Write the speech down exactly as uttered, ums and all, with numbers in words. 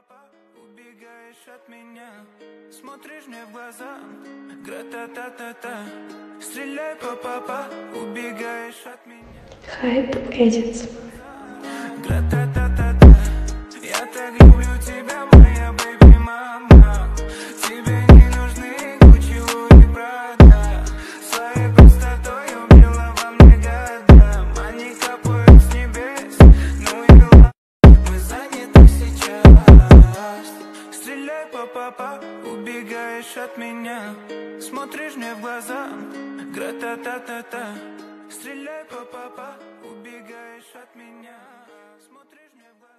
папа, убегаешь от меня, смотришь мне в глаза, гра-та-та-та-та. Стреляй по папа, убегаешь от меня. Хайп Edits. Гра-та-та-та-та. Я так люблю тебя, моя бэйби мама. Тебе не нужны Гуччи, Луи, Прада. Своей простотой убила во мне года. Они капают с небес, ну и ладно. Мы заняты сейчас. Стреляй по папа, убегаешь от меня, смотришь мне в глаза, гра-та-та-та-та. Стреляй по папа, убегаешь от меня, смотришь мне в глаза.